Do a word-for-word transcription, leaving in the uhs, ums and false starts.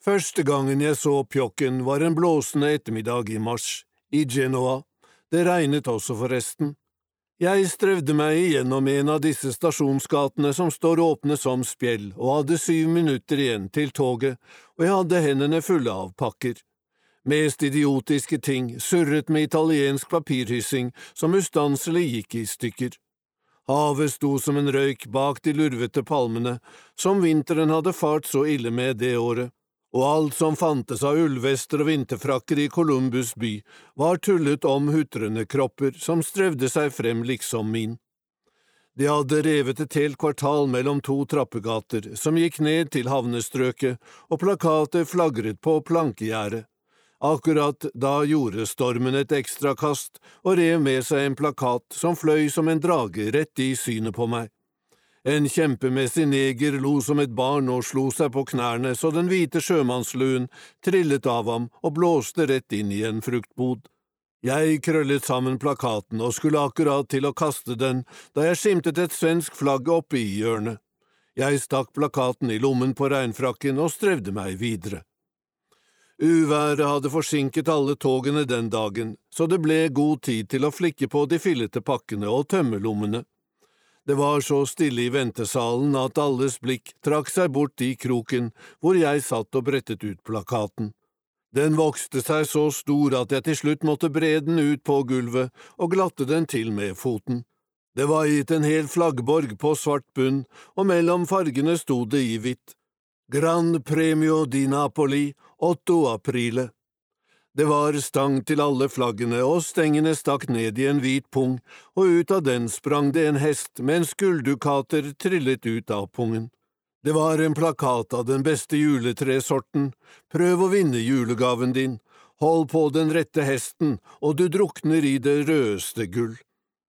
Første gangen jeg så pjokken var en blåsende ettermiddag i mars, i Genoa. Det regnet også forresten. Jeg strevde meg igjennom en av disse stasjonsgatene som står åpne som spjeld, og hadde syv minutter igjen til toget, og jeg hadde hendene fulle av pakker. Mest idiotiske ting surret med italiensk papirhyssing som ustanselig gikk i stykker. Havet sto som en røyk bak de lurvete palmene, som vinteren hadde fart så ille med det året, og alt som fantes av ullvester og vinterfrakker i Columbus by var tullet om hutrende kropper som strevde seg frem liksom min. De hadde revet et helt kvartal mellom to trappegater som gikk ned til havnestrøket, og plakater flagret på plankegjerdet. Akkurat da gjorde stormen et ekstra kast og rev med seg en plakat som fløy som en drage rett i synet på meg. En kjempemessig neger lo som et barn og slo seg på knærne så den hvite sjømannsluen trillet av ham og blåste rett inn i en fruktbod. Jeg krøllet sammen plakaten og skulle akkurat til å kaste den da jeg skimtet et svensk flagg oppe i hjørnet. Jeg stakk plakaten i lommen på regnfrakken og strevde meg videre. Uværet hadde forsinket alle togene den dagen, så det ble god tid til å flikke på de fillete pakkene og tømme lommene. Det var så stille i ventesalen at alles blikk trakk seg bort i kroken hvor jeg satt og brettet ut plakaten. Den vokste seg så stor at jeg til slutt måtte bre den ut på gulvet og glatte den til med foten. Det var gitt en hel flaggborg på svart bunn, og mellom fargene stod det i hvitt. Gran Premio di Napoli, otto aprile. Det var stang til alle flaggene, og stengene stakk ned i en hvit pung, og ut av den sprang det en hest mens gulldukater trillet ut av pungen. Det var en plakat av den beste juletresorten. Prøv å vinne julegaven din. Hold på den rette hesten, og du drukner i det rødeste gull.